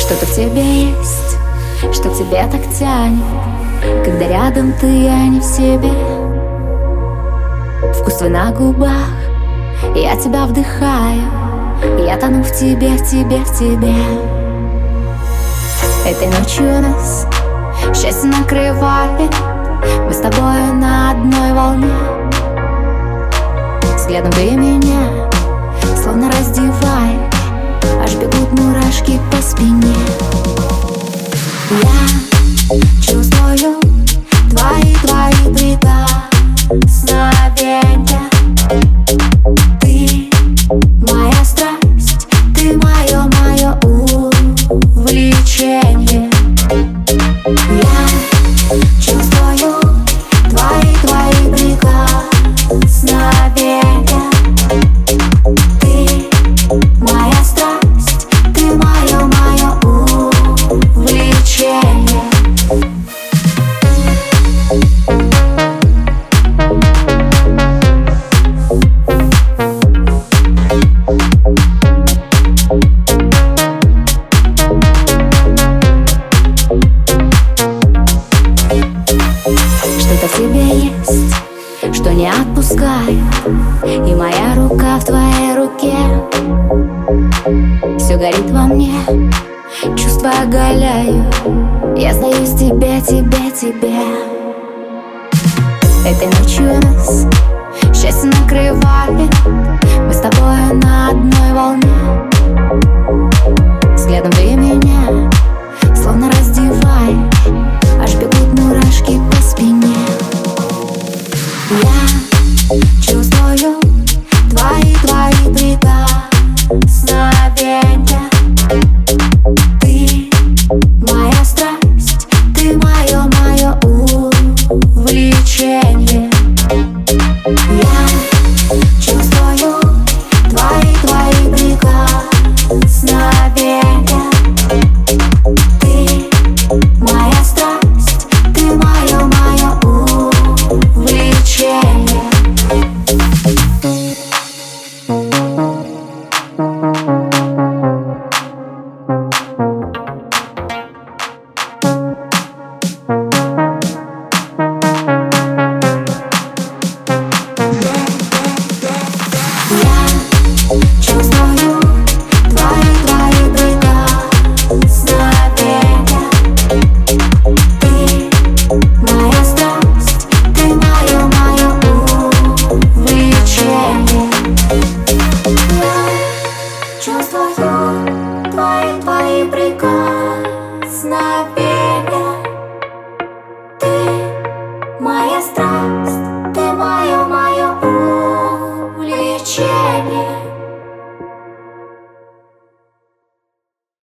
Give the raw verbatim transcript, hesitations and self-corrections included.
Что-то в тебе есть, что к тебе так тянет, когда рядом ты, а не в себе. Вкус твой на губах, я тебя вдыхаю, я тону в тебе, в тебе, в тебе. Этой ночью нас счастье накрывает, мы с тобой на одной волне. Взглядом ты меня словно раздеваешь, аж бегут мурашки по спине. Я чувствую твои, твои прикосновения. Ты моя страсть, ты мое, мое увлечение. Я чувствую твои, твои прикосновения. Ты моя страсть, ты мое, мое увлечение. Что-то в тебе есть, что не отпускает, и моя рука в твоей руке. Все горит во мне, чувства оголяю, я сдаюсь тебе, тебе, тебе. Этой ночью нас счастье накрывает, мы с тобой на одной волне. Взглядом ты меня словно раздеваешь, аж бегут мурашки по спине. Я чувствую твои, твои прикосновения. Ты моя страсть, ты мое, мое увлечение. Я чувствую твои, твои прикосновения. Ты моя страсть, ты мое, мое увлечение. Чувствую твои, твои прикосновения. Ты моя страсть, ты мое, мое увлечение. Я чувствую твои, твои прикосновения.